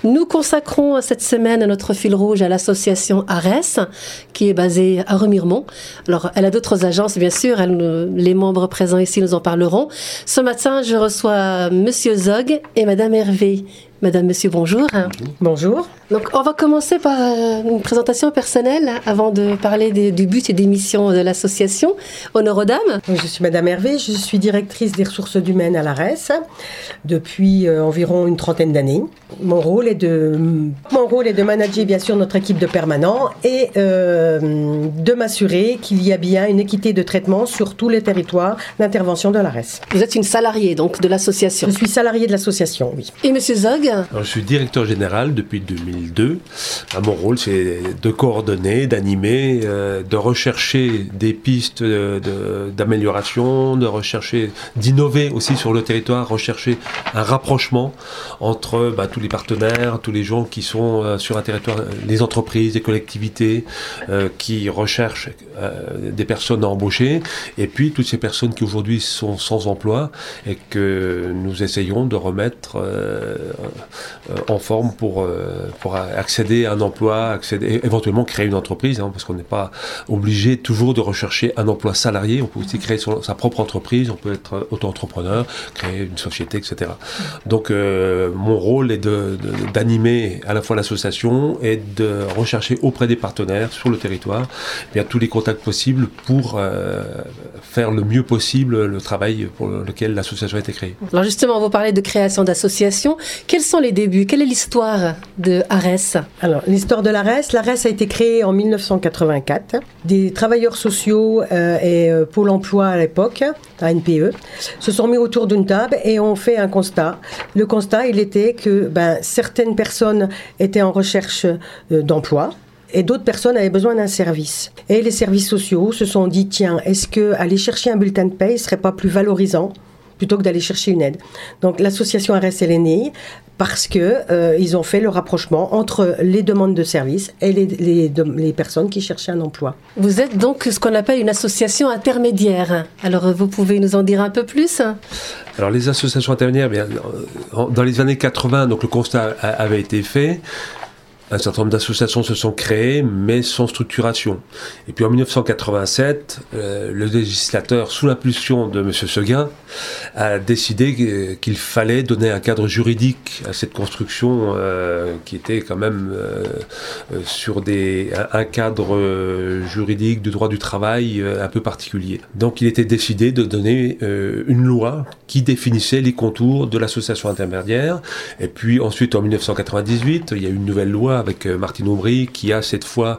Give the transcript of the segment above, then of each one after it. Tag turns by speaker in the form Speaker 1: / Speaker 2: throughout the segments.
Speaker 1: Nous consacrons cette semaine notre fil rouge à l'association ARES, qui est basée à Remiremont. Alors, elle a d'autres agences, bien sûr. Les membres présents ici nous en parleront. Ce matin, je reçois Monsieur Zog et Madame Hervé. Madame, Monsieur, bonjour.
Speaker 2: Bonjour.
Speaker 1: Donc, on va commencer par une présentation personnelle avant de parler du but et des missions de l'association. Honneur aux dames.
Speaker 2: Je suis Madame Hervé, je suis directrice des ressources humaines à l'ARES depuis environ une trentaine d'années. Mon rôle est de manager bien sûr notre équipe de permanents et de m'assurer qu'il y a bien une équité de traitement sur tous les territoires d'intervention de l'ARES.
Speaker 1: Vous êtes une salariée donc de l'association.
Speaker 2: Je suis salariée de l'association, oui.
Speaker 1: Et Monsieur Zog?
Speaker 3: Alors, je suis directeur général depuis 2002. Mon rôle, c'est de coordonner, d'animer, de rechercher des pistes d'amélioration, d'innover aussi sur le territoire, rechercher un rapprochement entre tous les partenaires, tous les gens qui sont sur un territoire, les entreprises, les collectivités qui recherchent des personnes à embaucher, et puis toutes ces personnes qui aujourd'hui sont sans emploi et que nous essayons de remettre en forme pour accéder à un emploi, éventuellement créer une entreprise, parce qu'on n'est pas obligé toujours de rechercher un emploi salarié. On peut aussi créer sa propre entreprise, on peut être auto-entrepreneur, créer une société, etc. Donc mon rôle est d'animer à la fois l'association et de rechercher auprès des partenaires sur le territoire tous les contacts possibles pour faire le mieux possible le travail pour lequel l'association a été créée.
Speaker 1: Alors justement, vous parlez de création d'associations. Quels sont les débuts? Quelle est l'histoire de ARES?
Speaker 2: Alors, l'histoire de l'ARES a été créée en 1984. Des travailleurs sociaux et Pôle emploi à l'époque, ANPE, se sont mis autour d'une table et ont fait un constat. Le constat, il était que certaines personnes étaient en recherche d'emploi, et d'autres personnes avaient besoin d'un service. Et les services sociaux se sont dit, tiens, est-ce qu'aller chercher un bulletin de paye ne serait pas plus valorisant plutôt que d'aller chercher une aide? Donc l'association ARES est née parce qu'ils ont fait le rapprochement entre les demandes de services et les personnes qui cherchaient un emploi.
Speaker 1: Vous êtes donc ce qu'on appelle une association intermédiaire. Alors vous pouvez nous en dire un peu plus?
Speaker 3: Alors les associations intermédiaires, dans les années 80, donc le constat avait été fait. Un certain nombre d'associations se sont créées, mais sans structuration. Et puis en 1987, le législateur, sous l'impulsion de M. Seguin, a décidé qu'il fallait donner un cadre juridique à cette construction qui était quand même sur un cadre juridique du droit du travail un peu particulier. Donc il était décidé de donner une loi qui définissait les contours de l'association intermédiaire. Et puis ensuite, en 1998, il y a eu une nouvelle loi avec Martine Aubry, qui a cette fois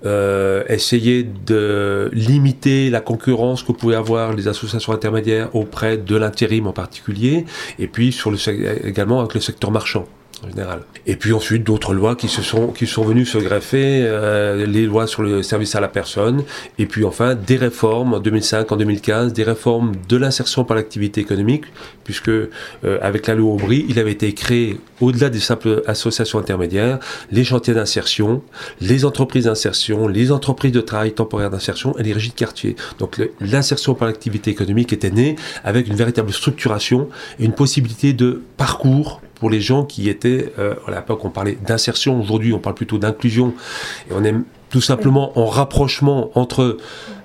Speaker 3: essayé de limiter la concurrence que pouvaient avoir les associations intermédiaires auprès de l'intérim en particulier, et puis également avec le secteur marchand en général. Et puis ensuite d'autres lois qui sont venues se greffer, les lois sur le service à la personne, et puis enfin des réformes en 2005, en 2015, des réformes de l'insertion par l'activité économique, puisque avec la loi Aubry, il avait été créé, au-delà des simples associations intermédiaires, les chantiers d'insertion, les entreprises d'insertion, les entreprises de travail temporaire d'insertion et les régies de quartier. Donc l'insertion par l'activité économique était née avec une véritable structuration et une possibilité de parcours pour les gens qui étaient, à l'époque on parlait d'insertion, aujourd'hui on parle plutôt d'inclusion, et on est tout simplement en rapprochement entre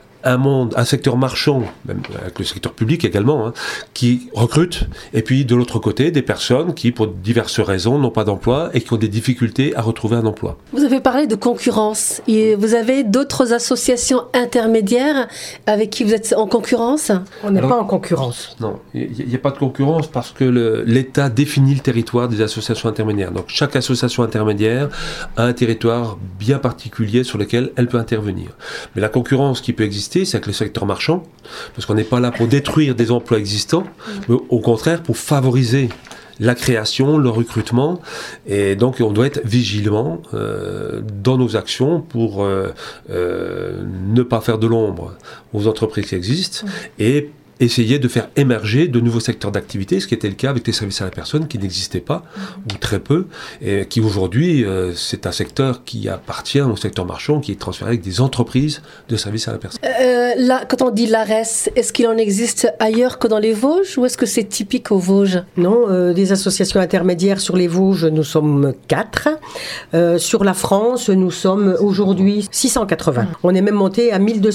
Speaker 3: un secteur marchand, même avec le secteur public également, qui recrute, et puis de l'autre côté, des personnes qui, pour diverses raisons, n'ont pas d'emploi et qui ont des difficultés à retrouver un emploi.
Speaker 1: Vous avez parlé de concurrence. Et vous avez d'autres associations intermédiaires avec qui vous êtes en concurrence?
Speaker 2: On n'est pas en concurrence.
Speaker 3: Non, il n'y a pas de concurrence parce que l'État définit le territoire des associations intermédiaires. Donc chaque association intermédiaire a un territoire bien particulier sur lequel elle peut intervenir. Mais la concurrence qui peut exister, c'est avec le secteur marchand, parce qu'on n'est pas là pour détruire des emplois existants, mais au contraire pour favoriser la création, le recrutement, et donc on doit être vigilant dans nos actions pour ne pas faire de l'ombre aux entreprises qui existent et essayer de faire émerger de nouveaux secteurs d'activité, ce qui était le cas avec les services à la personne qui n'existaient pas, ou très peu, et qui aujourd'hui, c'est un secteur qui appartient au secteur marchand, qui est transféré avec des entreprises de services à la personne.
Speaker 1: Là, quand on dit l'ARES, est-ce qu'il en existe ailleurs que dans les Vosges, ou est-ce que c'est typique aux Vosges?
Speaker 2: Non, des associations intermédiaires sur les Vosges, nous sommes 4. Sur la France, nous sommes aujourd'hui 680. On est même monté à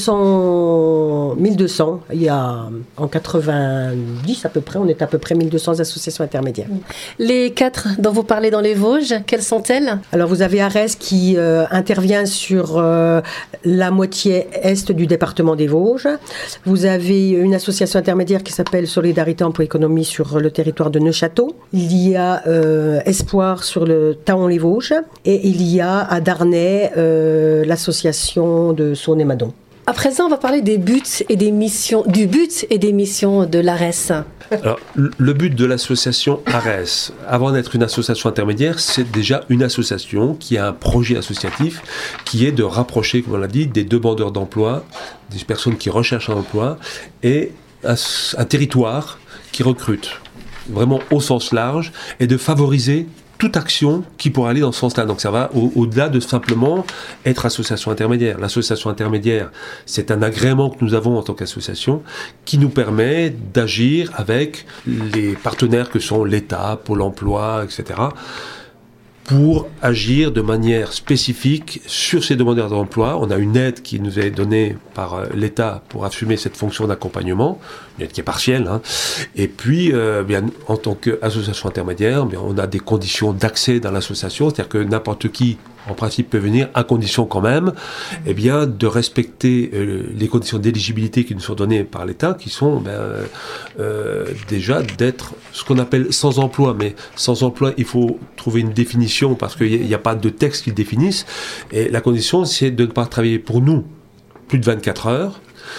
Speaker 2: 1200 il y a en 90 à peu près, on est à peu près 1200 associations intermédiaires.
Speaker 1: Les 4 dont vous parlez dans les Vosges, quelles sont-elles?
Speaker 2: Alors vous avez ARES qui intervient sur la moitié est du département des Vosges. Vous avez une association intermédiaire qui s'appelle Solidarité Emploi Économie sur le territoire de Neufchâteau. Il y a Espoir sur le Thaon-les-Vosges et il y a à Darney l'association de Saône-et-Madon.
Speaker 1: À présent, on va parler des buts et des missions, du but et des missions de l'ARES.
Speaker 3: Alors, le but de l'association ARES, avant d'être une association intermédiaire, c'est déjà une association qui a un projet associatif qui est de rapprocher, comme on l'a dit, des demandeurs d'emploi, des personnes qui recherchent un emploi, et un territoire qui recrute, vraiment au sens large, et de favoriser toute action qui pourrait aller dans ce sens-là. Donc ça va au-delà de simplement être association intermédiaire. L'association intermédiaire, c'est un agrément que nous avons en tant qu'association qui nous permet d'agir avec les partenaires que sont l'État, Pôle emploi, etc., pour agir de manière spécifique sur ces demandeurs d'emploi. On a une aide qui nous est donnée par l'État pour assumer cette fonction d'accompagnement, une aide qui est partielle, hein. Et puis, bien, en tant qu'association intermédiaire, bien, on a des conditions d'accès dans l'association, c'est-à-dire que n'importe qui, en principe, peut venir, à condition quand même, eh bien, de respecter les conditions d'éligibilité qui nous sont données par l'État, qui sont déjà d'être ce qu'on appelle sans emploi. Mais sans emploi, il faut trouver une définition parce qu'il n'y a pas de texte qui le définisse. Et la condition, c'est de ne pas travailler pour nous plus de 24 heures,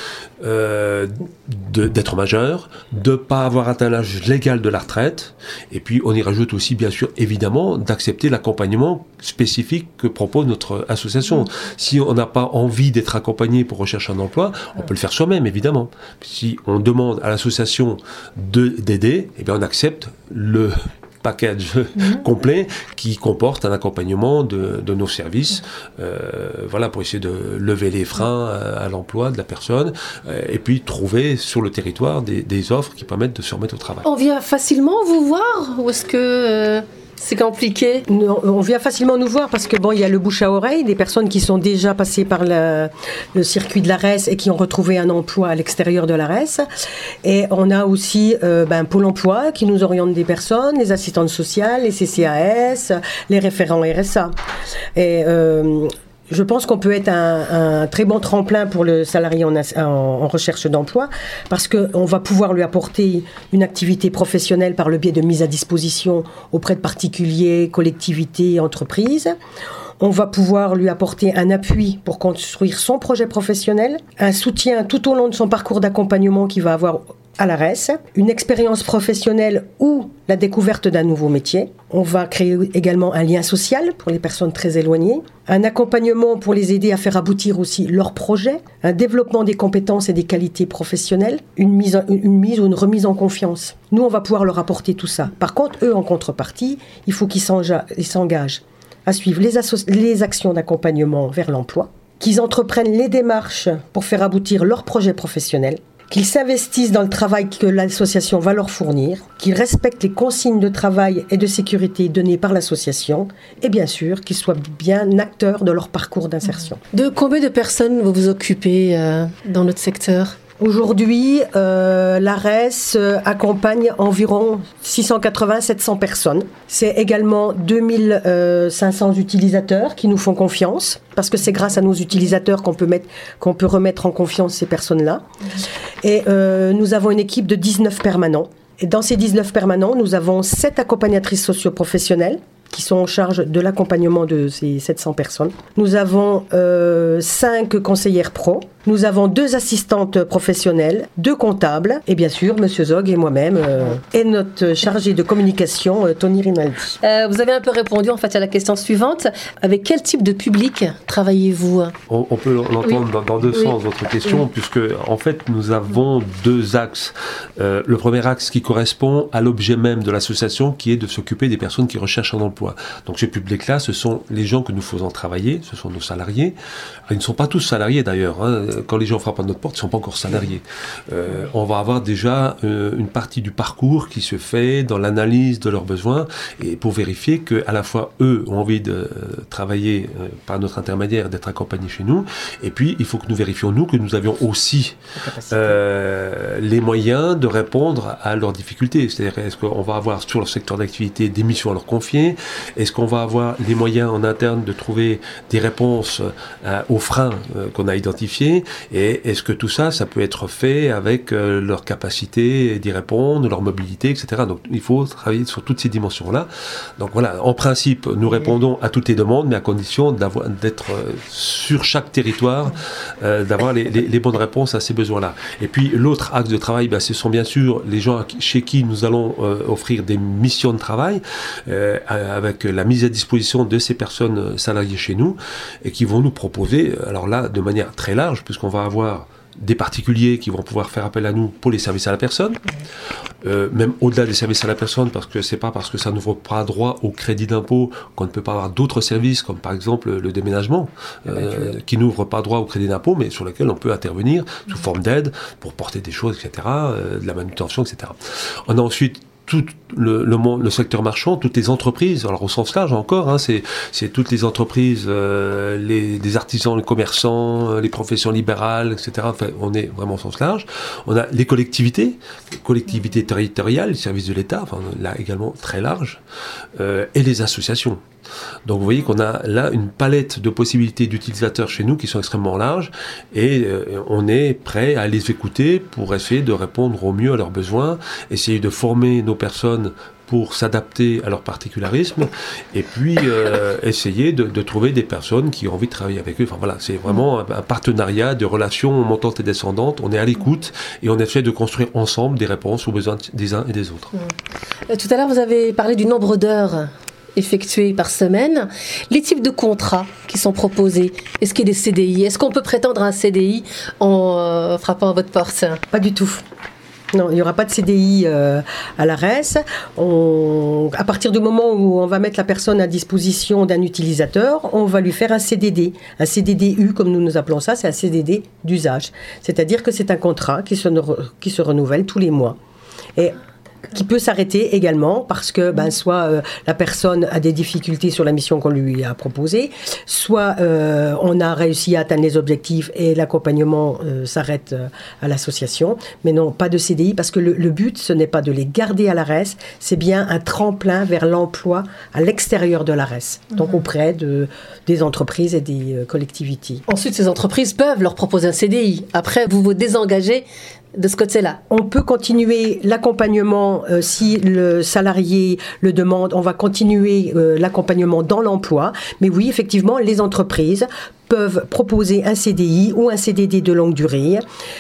Speaker 3: d'être majeur, de ne pas avoir atteint l'âge légal de la retraite, et puis on y rajoute aussi bien sûr évidemment d'accepter l'accompagnement spécifique que propose notre association. Si on n'a pas envie d'être accompagné pour rechercher un emploi, on peut le faire soi-même évidemment. Si on demande à l'association d'aider, eh bien on accepte le package complet qui comporte un accompagnement de nos services, voilà, pour essayer de lever les freins à l'emploi de la personne, et puis trouver sur le territoire des offres qui permettent de se remettre au travail.
Speaker 1: On vient facilement vous voir ou est-ce que c'est compliqué?
Speaker 2: On vient facilement nous voir parce que bon, il y a le bouche à oreille, des personnes qui sont déjà passées par le circuit de l'ARES et qui ont retrouvé un emploi à l'extérieur de l'ARES. Et on a aussi Pôle emploi qui nous oriente des personnes, les assistantes sociales, les CCAS, les référents RSA. Et je pense qu'on peut être un très bon tremplin pour le salarié en recherche d'emploi parce qu'on va pouvoir lui apporter une activité professionnelle par le biais de mise à disposition auprès de particuliers, collectivités, entreprises. On va pouvoir lui apporter un appui pour construire son projet professionnel, un soutien tout au long de son parcours d'accompagnement qu'il va avoir à l'ARES, une expérience professionnelle ou la découverte d'un nouveau métier. On va créer également un lien social pour les personnes très éloignées, un accompagnement pour les aider à faire aboutir aussi leurs projets, un développement des compétences et des qualités professionnelles, une mise ou une remise en confiance. Nous, on va pouvoir leur apporter tout ça. Par contre, eux, en contrepartie, il faut qu'ils s'engagent à suivre les actions d'accompagnement vers l'emploi, qu'ils entreprennent les démarches pour faire aboutir leurs projets professionnels, qu'ils s'investissent dans le travail que l'association va leur fournir, qu'ils respectent les consignes de travail et de sécurité données par l'association, et bien sûr qu'ils soient bien acteurs de leur parcours d'insertion.
Speaker 1: De combien de personnes vous vous occupez dans notre secteur ?
Speaker 2: Aujourd'hui, l'ARES accompagne environ 680-700 personnes. C'est également 2500 utilisateurs qui nous font confiance, parce que c'est grâce à nos utilisateurs qu'on peut remettre en confiance ces personnes-là. Et nous avons une équipe de 19 permanents. Et dans ces 19 permanents, nous avons 7 accompagnatrices socio-professionnelles qui sont en charge de l'accompagnement de ces 700 personnes. Nous avons 5 conseillères pro. Nous avons 2 assistantes professionnelles, 2 comptables, et bien sûr, Monsieur Zog et moi-même, et notre chargé de communication, Tony Rinaldi.
Speaker 1: Vous avez un peu répondu en fait à la question suivante. Avec quel type de public travaillez-vous ?
Speaker 3: On peut l'entendre dans 2 sens, votre question, puisque en fait, nous avons 2 axes. Le premier axe qui correspond à l'objet même de l'association, qui est de s'occuper des personnes qui recherchent un emploi. Donc ce public-là, ce sont les gens que nous faisons travailler, ce sont nos salariés. Ils ne sont pas tous salariés d'ailleurs. Quand les gens frappent à notre porte, ils ne sont pas encore salariés. On va avoir déjà une partie du parcours qui se fait dans l'analyse de leurs besoins, et pour vérifier qu'à la fois eux ont envie de travailler par notre intermédiaire, d'être accompagnés chez nous, et puis il faut que nous vérifions nous que nous avions aussi les moyens de répondre à leurs difficultés. C'est-à-dire, est-ce qu'on va avoir sur leur secteur d'activité des missions à leur confier ? Est-ce qu'on va avoir les moyens en interne de trouver des réponses aux freins qu'on a identifiés ? Et est-ce que tout ça, ça peut être fait avec leur capacité d'y répondre, leur mobilité, etc. Donc il faut travailler sur toutes ces dimensions-là. Donc voilà, en principe, nous répondons à toutes les demandes, mais à condition d'être sur chaque territoire, d'avoir les bonnes réponses à ces besoins-là. Et puis l'autre axe de travail, ce sont bien sûr les gens chez qui nous allons offrir des missions de travail, avec la mise à disposition de ces personnes salariées chez nous, et qui vont nous proposer, alors là, de manière très large, puisqu'on va avoir des particuliers qui vont pouvoir faire appel à nous pour les services à la personne, même au-delà des services à la personne, parce que c'est pas parce que ça n'ouvre pas droit au crédit d'impôt qu'on ne peut pas avoir d'autres services, comme par exemple le déménagement, qui n'ouvre pas droit au crédit d'impôt, mais sur lequel on peut intervenir sous forme d'aide pour porter des choses, etc., de la manutention, etc. On a ensuite tout le secteur marchand, toutes les entreprises, alors au sens large encore, c'est toutes les entreprises, les artisans, les commerçants, les professions libérales, etc. Enfin, on est vraiment au sens large. On a les collectivités territoriales, les services de l'État, enfin, là également très large, et les associations. Donc vous voyez qu'on a là une palette de possibilités d'utilisateurs chez nous qui sont extrêmement larges, et on est prêt à les écouter pour essayer de répondre au mieux à leurs besoins, essayer de former nos personnes pour s'adapter à leur particularisme, et puis essayer de trouver des personnes qui ont envie de travailler avec eux. Enfin voilà, c'est vraiment un partenariat de relations montantes et descendantes. On est à l'écoute et on essaie de construire ensemble des réponses aux besoins des uns et des autres.
Speaker 1: Tout à l'heure, vous avez parlé du nombre d'heures effectuées par semaine. Les types de contrats qui sont proposés, est-ce qu'il y a des CDI ? Est-ce qu'on peut prétendre à un CDI en frappant à votre porte ?
Speaker 2: Pas du tout. Non, il n'y aura pas de CDI à l'ARES. À partir du moment où on va mettre la personne à disposition d'un utilisateur, on va lui faire un CDD. Un CDD-U, comme nous appelons ça, c'est un CDD d'usage. C'est-à-dire que c'est un contrat qui se renouvelle tous les mois. Et qui peut s'arrêter également parce que soit la personne a des difficultés sur la mission qu'on lui a proposée, soit on a réussi à atteindre les objectifs et l'accompagnement s'arrête à l'association. Mais non, pas de CDI, parce que le but, ce n'est pas de les garder à l'ARES, c'est bien un tremplin vers l'emploi à l'extérieur de l'ARES, donc auprès des entreprises et des collectivités.
Speaker 1: Ensuite, ces entreprises peuvent leur proposer un CDI. Après, vous vous désengagez de ce côté-là.
Speaker 2: On peut continuer l'accompagnement si le salarié le demande. On va continuer l'accompagnement dans l'emploi. Mais oui, effectivement, les entreprises peuvent proposer un CDI ou un CDD de longue durée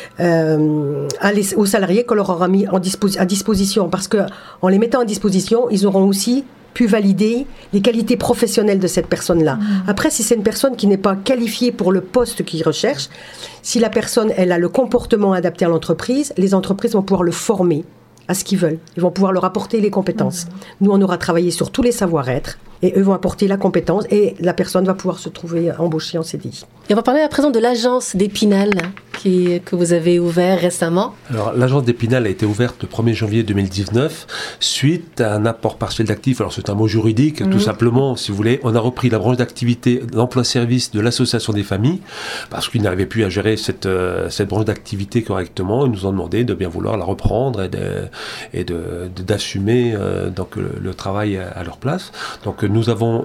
Speaker 2: aux salariés qu'on leur aura mis à disposition. Parce qu'en les mettant à disposition, ils auront aussi pu valider les qualités professionnelles de cette personne-là. Après, si c'est une personne qui n'est pas qualifiée pour le poste qu'il recherche, si la personne, elle a le comportement adapté à l'entreprise, les entreprises vont pouvoir le former à ce qu'ils veulent. Ils vont pouvoir leur apporter les compétences. Nous, on aura travaillé sur tous les savoir-être, et eux vont apporter la compétence, et la personne va pouvoir se trouver embauchée en CDI.
Speaker 1: Et on va parler à présent de l'agence d'Épinal que vous avez ouvert récemment. Alors,
Speaker 3: l'agence d'Épinal a été ouverte le 1er janvier 2019 suite à un apport partiel d'actifs. Alors, c'est un mot juridique, tout simplement, si vous voulez. On a repris la branche d'activité d'emploi-service de l'association des familles parce qu'ils n'arrivaient plus à gérer cette branche d'activité correctement. Ils nous ont demandé de bien vouloir la reprendre et d'assumer donc le travail à leur place. Donc, nous avons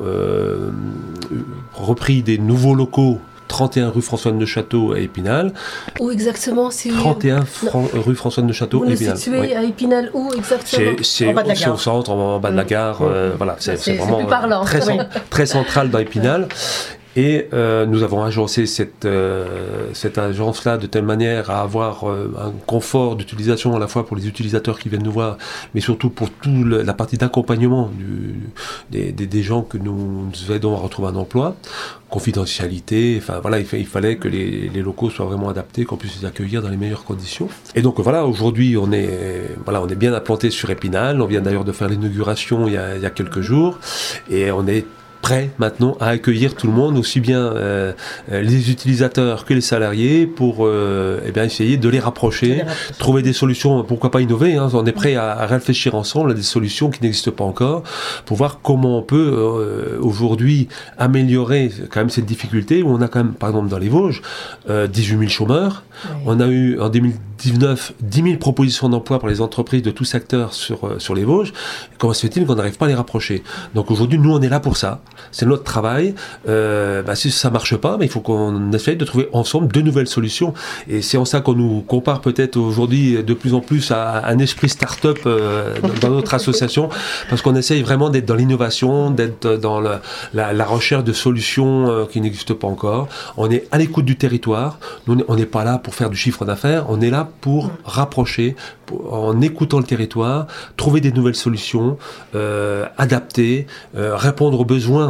Speaker 3: repris des nouveaux locaux, 31 rue François de Neufchâteau à Épinal.
Speaker 1: Où exactement
Speaker 3: 31 rue François de Neufchâteau à Épinal.
Speaker 1: Vous situé à Épinal où exactement?
Speaker 3: C'est au centre, en bas de la gare. Voilà, c'est vraiment
Speaker 1: très
Speaker 3: très central dans Épinal. Et nous avons agencé cette agence-là de telle manière à avoir un confort d'utilisation à la fois pour les utilisateurs qui viennent nous voir, mais surtout pour toute la partie d'accompagnement des gens que nous aidons à retrouver un emploi, confidentialité, enfin voilà, il fallait que les locaux soient vraiment adaptés, qu'on puisse les accueillir dans les meilleures conditions. Et donc voilà, aujourd'hui on est bien implanté sur Épinal, on vient d'ailleurs de faire l'inauguration il y a quelques jours, et on est prêt maintenant à accueillir tout le monde, aussi bien les utilisateurs que les salariés, pour essayer de les rapprocher, trouver des solutions, pourquoi pas innover, hein, on est prêt à réfléchir ensemble à des solutions qui n'existent pas encore, pour voir comment on peut aujourd'hui améliorer quand même cette difficulté, où on a quand même, par exemple dans les Vosges, 18 000 chômeurs, on a eu en 2019 10 000 propositions d'emploi pour les entreprises de tout secteur sur les Vosges. Comment se fait-il qu'on n'arrive pas à les rapprocher? Donc aujourd'hui, nous on est là pour ça. C'est notre travail. Si ça marche pas, il faut qu'on essaye de trouver ensemble de nouvelles solutions. Et c'est en ça qu'on nous compare peut-être aujourd'hui de plus en plus à un esprit start-up dans notre association, parce qu'on essaye vraiment d'être dans l'innovation, d'être dans la recherche de solutions qui n'existent pas encore. On est à l'écoute du territoire. Nous, on n'est pas là pour faire du chiffre d'affaires. On est là pour rapprocher, en écoutant le territoire, trouver des nouvelles solutions, adapter, répondre aux besoins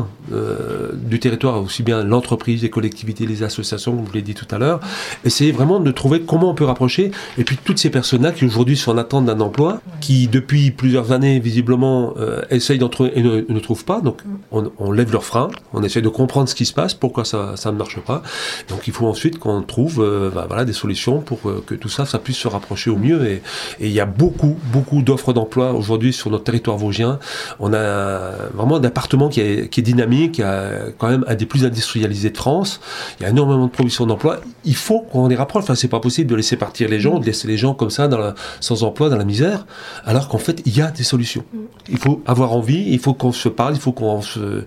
Speaker 3: du territoire, aussi bien l'entreprise, les collectivités, les associations, comme je l'ai dit tout à l'heure. Essayer vraiment de trouver comment on peut rapprocher, et puis toutes ces personnes-là qui aujourd'hui sont en attente d'un emploi, qui depuis plusieurs années visiblement essayent d'en trouver et ne trouvent pas, donc on lève leurs freins, on essaie de comprendre ce qui se passe, pourquoi ça ne marche pas, donc il faut ensuite qu'on trouve des solutions pour que tout ça puisse se rapprocher au mieux, et il y a beaucoup d'offres d'emploi aujourd'hui sur notre territoire vosgien. On a vraiment un département qui est dynamique, qui a quand même un des plus industrialisés de France. Il y a énormément de provisions d'emploi. Il faut qu'on les rapproche. Enfin, c'est pas possible de laisser partir les gens, de laisser les gens comme ça sans emploi, dans la misère, alors qu'en fait, il y a des solutions. Il faut avoir envie, il faut qu'on se parle, il faut qu'on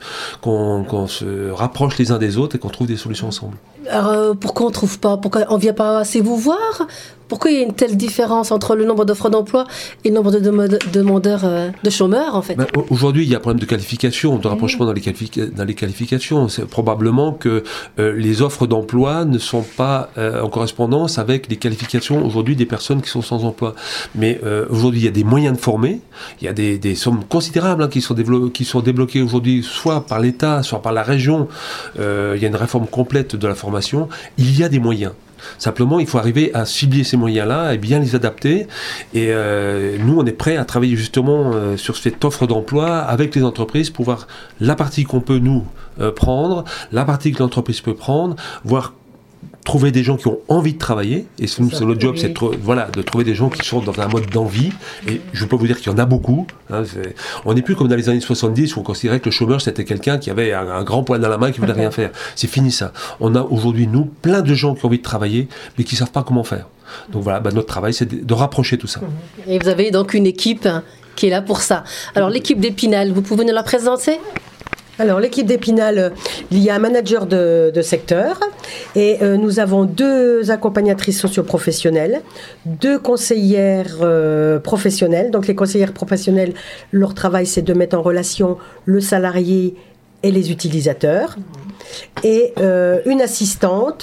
Speaker 3: se rapproche les uns des autres et qu'on trouve des solutions ensemble.
Speaker 1: Alors, pourquoi on ne trouve pas? Pourquoi on ne vient pas assez vous voir? Pourquoi il y a une telle différence entre le nombre d'offres d'emploi et le nombre de demandeurs, de chômeurs, en fait?
Speaker 3: Aujourd'hui, il y a un problème de qualification, de rapprochement dans les qualifications. C'est probablement que les offres d'emploi ne sont pas en correspondance avec les qualifications aujourd'hui des personnes qui sont sans emploi. Mais aujourd'hui, il y a des moyens de former. Il y a des sommes considérables qui sont débloquées aujourd'hui, soit par l'État, soit par la région. Il y a une réforme complète de la formation. Il y a des moyens. Simplement, il faut arriver à cibler ces moyens-là et bien les adapter. Et nous, on est prêts à travailler justement sur cette offre d'emploi avec les entreprises pour voir la partie qu'on peut nous prendre, la partie que l'entreprise peut prendre, voir trouver des gens qui ont envie de travailler, et c'est notre job, c'est de trouver des gens qui sont dans un mode d'envie, et je peux vous dire qu'il y en a beaucoup. On n'est plus comme dans les années 70 où on considérait que le chômeur c'était quelqu'un qui avait un grand poing dans la main et qui voulait rien faire. C'est fini ça. On a aujourd'hui, nous, plein de gens qui ont envie de travailler, mais qui ne savent pas comment faire. Donc voilà, notre travail, c'est de rapprocher tout ça.
Speaker 1: Et vous avez donc une équipe qui est là pour ça. Alors l'équipe d'Épinal, vous pouvez nous la présenter ?
Speaker 2: Alors, l'équipe d'Épinal, il y a un manager de secteur et nous avons 2 accompagnatrices socio-professionnelles, 2 conseillères professionnelles. Donc, les conseillères professionnelles, leur travail, c'est de mettre en relation le salarié et les utilisateurs. Et une assistante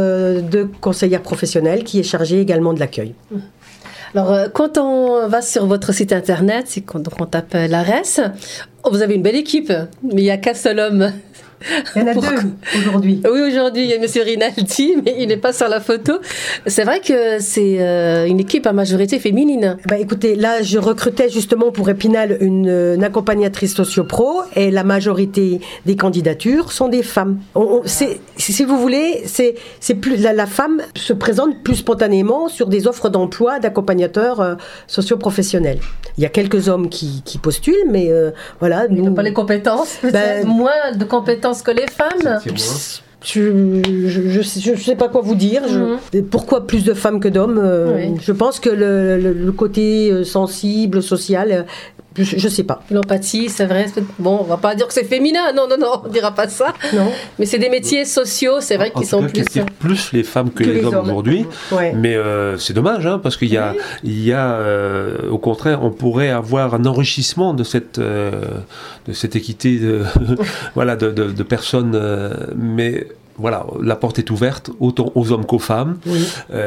Speaker 2: de conseillère professionnelle qui est chargée également de l'accueil.
Speaker 1: Alors, quand on va sur votre site internet, c'est quand on tape l'ARES, vous avez une belle équipe, mais il n'y a qu'un seul homme.
Speaker 2: Il y en a 2 aujourd'hui.
Speaker 1: Oui, aujourd'hui, il y a M. Rinaldi, mais il n'est pas sur la photo. C'est vrai que c'est une équipe à majorité féminine.
Speaker 2: Écoutez, là, je recrutais justement pour Épinal une accompagnatrice socio-pro, et la majorité des candidatures sont des femmes. Si vous voulez, c'est plus la femme se présente plus spontanément sur des offres d'emploi d'accompagnateurs socio-professionnels. Il y a quelques hommes qui postulent, mais voilà.
Speaker 1: Ils n'ont pas les compétences, moins de compétences que les femmes.
Speaker 2: Je sais pas quoi vous dire. Pourquoi plus de femmes que d'hommes Je pense que le côté sensible, social, Je sais pas.
Speaker 1: L'empathie, c'est vrai. Bon, on va pas dire que c'est féminin. Non, on dira pas ça.
Speaker 2: Non.
Speaker 1: Mais c'est des métiers sociaux, c'est vrai, qui sont plus...
Speaker 3: qui attirent plus les femmes que les hommes aujourd'hui.
Speaker 2: Ouais.
Speaker 3: Mais c'est dommage, hein, parce qu'il y a, au contraire, on pourrait avoir un enrichissement de cette équité de personnes. Mais voilà, la porte est ouverte autant aux hommes qu'aux femmes. Oui.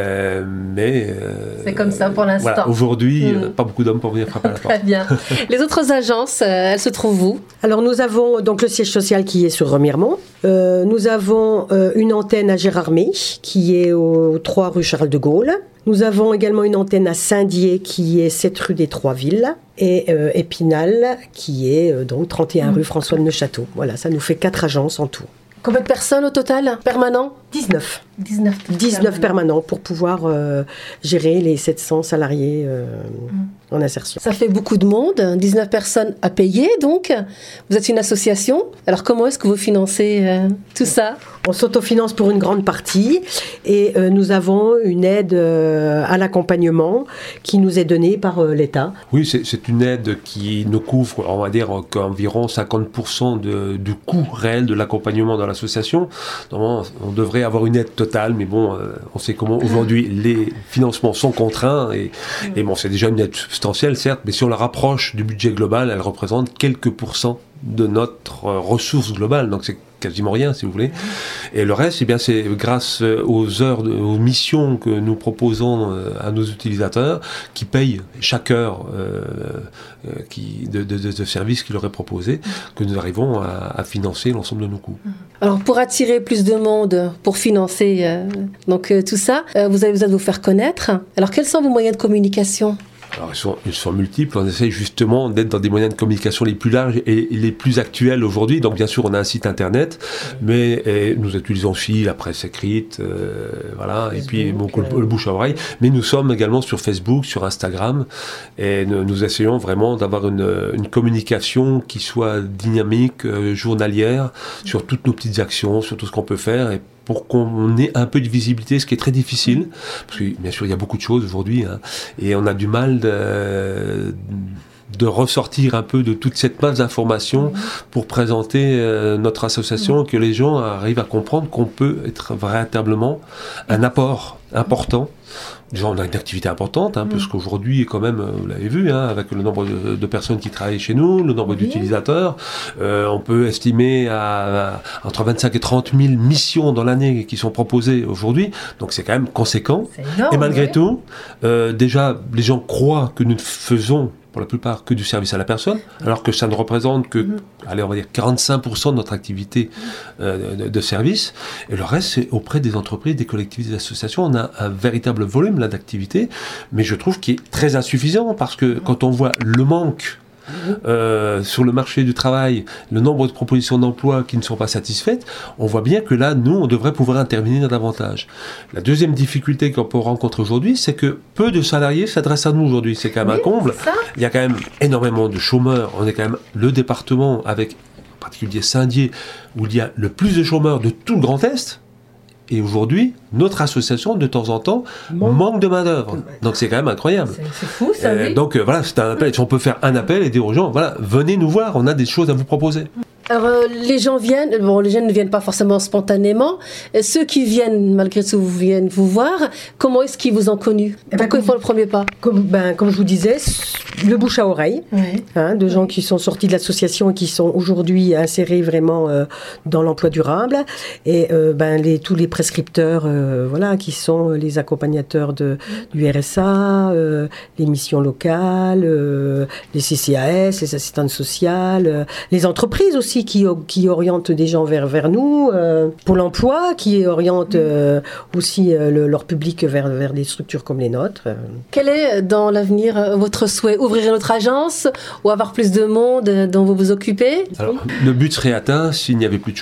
Speaker 1: C'est comme ça pour l'instant.
Speaker 3: Voilà, aujourd'hui, pas beaucoup d'hommes pour venir frapper à la porte.
Speaker 1: Très bien. Les autres agences, elles se trouvent où?
Speaker 2: Alors nous avons donc le siège social qui est sur Remiremont. Nous avons une antenne à Gérardmer qui est au 3 rue Charles de Gaulle. Nous avons également une antenne à Saint-Dié qui est 7 rue des Trois-Villes et Épinal qui est donc 31 rue François de Neufchâteau. Voilà, ça nous fait 4 agences en tout.
Speaker 1: Combien de personnes au total, permanents?
Speaker 2: 19 permanents pour pouvoir gérer les 700 salariés en insertion.
Speaker 1: Ça fait beaucoup de monde, 19 personnes à payer donc. Vous êtes une association, alors comment est-ce que vous financez tout ça?
Speaker 2: On s'autofinance pour une grande partie et nous avons une aide à l'accompagnement qui nous est donnée par l'État.
Speaker 3: Oui, c'est une aide qui nous couvre, on va dire, environ 50% du coût réel de l'accompagnement dans l'association. Normalement, on devrait avoir une aide totale, mais bon, on sait comment aujourd'hui les financements sont contraints et bon, c'est déjà une aide substantielle, certes, mais si on la rapproche du budget global, elle représente quelques pourcents de notre ressource globale, donc c'est quasiment rien si vous voulez. Et le reste, eh bien, c'est grâce aux missions que nous proposons à nos utilisateurs qui payent chaque heure de service qui leur est proposé, que nous arrivons à financer l'ensemble de nos coûts.
Speaker 1: Alors pour attirer plus de monde, pour financer tout ça, vous avez besoin de vous faire connaître. Alors quels sont vos moyens de communication ?
Speaker 3: Alors, ils sont multiples. On essaye justement d'être dans des moyens de communication les plus larges et les plus actuels aujourd'hui. Donc, bien sûr, on a un site internet, mais nous utilisons aussi la presse écrite, voilà, Facebook, et puis le bouche à oreille. Mais nous sommes également sur Facebook, sur Instagram, et nous essayons vraiment d'avoir une communication qui soit dynamique, journalière, sur toutes nos petites actions, sur tout ce qu'on peut faire, et pour qu'on ait un peu de visibilité, ce qui est très difficile, parce que bien sûr il y a beaucoup de choses aujourd'hui, hein, et on a du mal de ressortir un peu de toute cette masse d'informations pour présenter notre association, que les gens arrivent à comprendre qu'on peut être véritablement un apport important. Déjà, on a une activité importante, hein, parce qu'aujourd'hui, quand même, vous l'avez vu, hein, avec le nombre de personnes qui travaillent chez nous, le nombre d'utilisateurs, on peut estimer à entre 25 et 30 000 missions dans l'année qui sont proposées aujourd'hui, donc c'est quand même conséquent.
Speaker 1: C'est énorme,
Speaker 3: et malgré tout, déjà, les gens croient que nous faisons pour la plupart que du service à la personne, alors que ça ne représente que, allez, on va dire 45% de notre activité de service, et le reste c'est auprès des entreprises, des collectivités, des associations. On a un véritable volume là d'activité, mais je trouve qu'il est très insuffisant, parce que quand on voit le manque sur le marché du travail, le nombre de propositions d'emploi qui ne sont pas satisfaites, on voit bien que là, nous, on devrait pouvoir intervenir davantage. La deuxième difficulté qu'on peut rencontrer aujourd'hui, c'est que peu de salariés s'adressent à nous aujourd'hui. C'est quand même un comble. Il y a quand même énormément de chômeurs. On est quand même le département avec, en particulier Saint-Dié, où il y a le plus de chômeurs de tout le Grand Est. Et aujourd'hui, notre association, de temps en temps, manque de main-d'œuvre. Donc c'est quand même incroyable.
Speaker 1: C'est fou, ça, oui.
Speaker 3: Donc voilà, c'est un appel. Si on peut faire un appel et dire aux gens, voilà, venez nous voir, on a des choses à vous proposer.
Speaker 1: Alors, les gens viennent, les gens ne viennent pas forcément spontanément. Ceux qui viennent, malgré tout, viennent vous voir. Comment est-ce qu'ils vous ont connu? Pourquoi ils font le premier pas?
Speaker 2: Comme je vous disais, le bouche à oreille, de gens qui sont sortis de l'association et qui sont aujourd'hui insérés vraiment dans l'emploi durable. Et tous les prescripteurs, qui sont les accompagnateurs du RSA, les missions locales, les CCAS, les assistantes sociales, les entreprises aussi qui orientent des gens vers nous, Pôle emploi qui oriente aussi leur public vers des structures comme les nôtres.
Speaker 1: Quel est dans l'avenir votre souhait? Ouvrir notre agence ou avoir plus de monde dont vous vous occupez?
Speaker 3: Alors, le but serait atteint s'il n'y avait plus de chômeurs.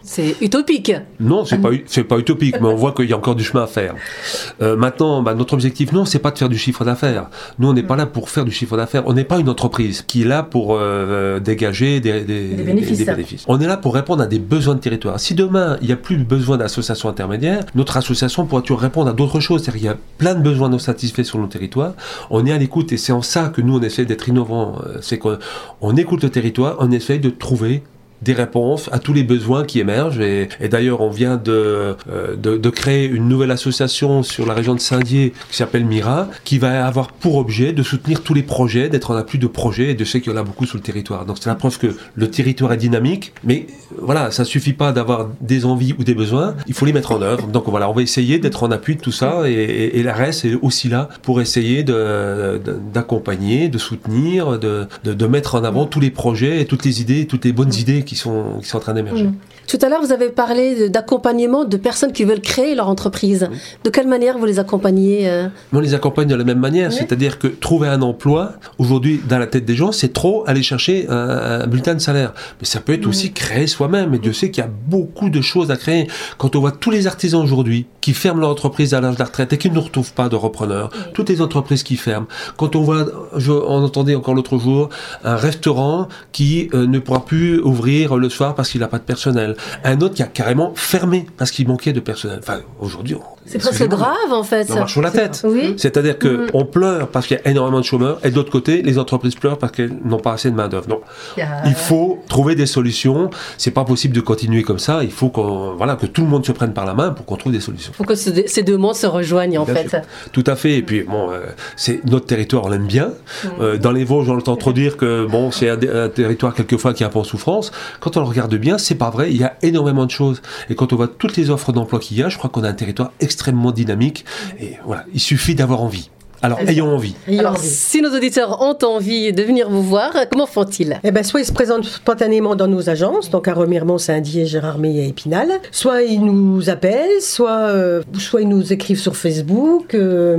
Speaker 1: C'est utopique.
Speaker 3: Non, c'est pas utopique, mais on voit qu'il y a encore du chemin à faire. Maintenant, notre objectif, non, c'est pas de faire du chiffre d'affaires. Nous, on n'est pas là pour faire du chiffre d'affaires. On n'est pas une entreprise qui est là pour dégager des bénéfices. On est là pour répondre à des besoins de territoire. Si demain, il n'y a plus besoin d'associations intermédiaires, notre association pourra toujours répondre à d'autres choses. C'est-à-dire qu'il y a plein de besoins non satisfaits sur nos territoires. On est à l'écoute et c'est en ça que nous, on essaie d'être innovants. C'est qu'on écoute le territoire, on essaie de trouver des réponses à tous les besoins qui émergent. Et d'ailleurs, on vient de créer une nouvelle association sur la région de Saint-Dié qui s'appelle Mira, qui va avoir pour objet de soutenir tous les projets, d'être en appui de projets, et de sais qu'il y en a beaucoup sur le territoire. Donc c'est la preuve que le territoire est dynamique, mais voilà, ça suffit pas d'avoir des envies ou des besoins, il faut les mettre en œuvre. Donc voilà, on va essayer d'être en appui de tout ça, et l'ARES est aussi là pour essayer d'accompagner, de soutenir, de mettre en avant tous les projets et toutes les idées, toutes les bonnes idées qui sont en train d'émerger.
Speaker 1: Tout à l'heure, vous avez parlé d'accompagnement de personnes qui veulent créer leur entreprise. De quelle manière vous les accompagnez
Speaker 3: On les accompagne de la même manière, c'est-à-dire que trouver un emploi, aujourd'hui, dans la tête des gens, c'est trop aller chercher un bulletin de salaire. Mais ça peut être aussi créer soi-même, et Dieu sait qu'il y a beaucoup de choses à créer. Quand on voit tous les artisans aujourd'hui qui ferment leur entreprise à l'âge de la retraite et qui ne retrouvent pas de repreneurs, toutes les entreprises qui ferment, quand on voit, on entendait encore l'autre jour, un restaurant qui ne pourra plus ouvrir le soir parce qu'il n'a pas de personnel. Un autre qui a carrément fermé parce qu'il manquait de personnel. Enfin, aujourd'hui...
Speaker 1: C'est presque grave, en fait.
Speaker 3: On marche sur la tête.
Speaker 1: Oui.
Speaker 3: C'est-à-dire qu'on pleure parce qu'il y a énormément de chômeurs, et de l'autre côté, les entreprises pleurent parce qu'elles n'ont pas assez de main-d'œuvre. Donc, il faut trouver des solutions. C'est pas possible de continuer comme ça. Il faut que tout le monde se prenne par la main pour qu'on trouve des solutions.
Speaker 1: Il faut que ces deux mondes se rejoignent, en fait.
Speaker 3: Sûr. Tout à fait. Et puis, c'est notre territoire, on l'aime bien. Dans les Vosges, on entend trop dire que c'est un territoire, quelquefois, qui est un peu en souffrance. Quand on le regarde bien, c'est pas vrai. Il y a énormément de choses. Et quand on voit toutes les offres d'emploi qu'il y a, je crois qu'on a un territoire extrêmement dynamique, et voilà, il suffit d'avoir envie. Alors, ayons envie.
Speaker 1: Alors, si nos auditeurs ont envie de venir vous voir, comment font-ils ?
Speaker 2: Soit ils se présentent spontanément dans nos agences, donc à Remiremont, Saint-Dié, Gérardmer et Épinal. Soit ils nous appellent, soit ils nous écrivent sur Facebook,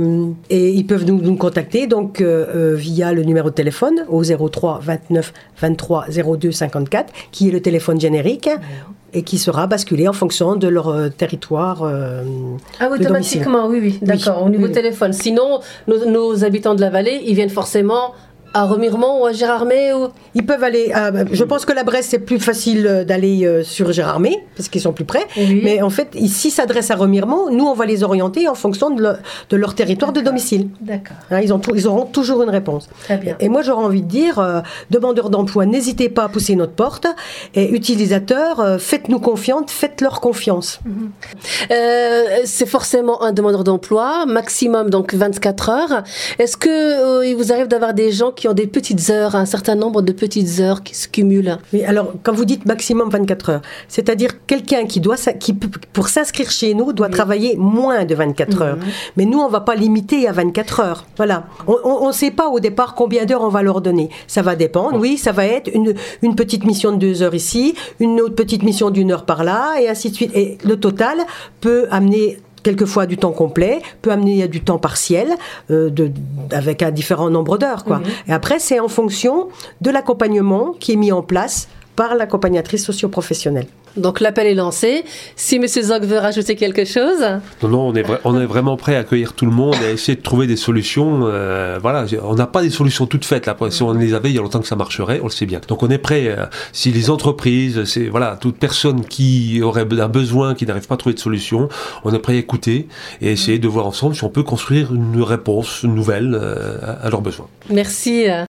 Speaker 2: et ils peuvent nous contacter donc via le numéro de téléphone au 03 29 23 02 54, qui est le téléphone générique. Et qui sera basculé en fonction de leur territoire.
Speaker 1: Automatiquement, oui, d'accord, au niveau téléphone. Sinon, nos habitants de la vallée, ils viennent forcément à Remiremont ou à Gérardmer
Speaker 2: Ils peuvent aller... je pense que la Bresse, c'est plus facile d'aller sur Gérardmer, parce qu'ils sont plus près. Oui. Mais en fait, s'ils s'adressent à Remiremont, nous, on va les orienter en fonction de leur territoire de domicile.
Speaker 1: D'accord.
Speaker 2: Ils auront toujours une réponse.
Speaker 1: Très bien.
Speaker 2: Et moi, j'aurais envie de dire, demandeurs d'emploi, n'hésitez pas à pousser notre porte. Et utilisateurs, faites-nous confiance, faites-leur confiance.
Speaker 1: C'est forcément un demandeur d'emploi, maximum donc 24 heures. Est-ce que il vous arrive d'avoir des gens qui ont des petites heures, un certain nombre de petites heures qui se cumulent?
Speaker 2: Oui, alors, quand vous dites maximum 24 heures, c'est-à-dire quelqu'un qui pour s'inscrire chez nous, doit travailler moins de 24 heures. Mais nous, on ne va pas limiter à 24 heures. Voilà. On ne sait pas au départ combien d'heures on va leur donner. Ça va dépendre. Oui, ça va être une petite mission de 2 heures ici, une autre petite mission d'1 heure par là, et ainsi de suite. Et le total peut amener quelquefois du temps complet, peut amener du temps partiel, avec un différent nombre d'heures, quoi. Et après, c'est en fonction de l'accompagnement qui est mis en place par l'accompagnatrice socio-professionnelle.
Speaker 1: Donc l'appel est lancé. Si M. Zog veut rajouter quelque chose?
Speaker 3: Non, on est vraiment prêt à accueillir tout le monde et à essayer de trouver des solutions. Voilà, on n'a pas des solutions toutes faites. Là. Si on les avait, il y a longtemps que ça marcherait, on le sait bien. Donc on est prêt. Si les entreprises, toute personne qui aurait un besoin, qui n'arrive pas à trouver de solution, on est prêt à écouter et essayer de voir ensemble si on peut construire une réponse nouvelle à leurs besoins.
Speaker 1: Merci.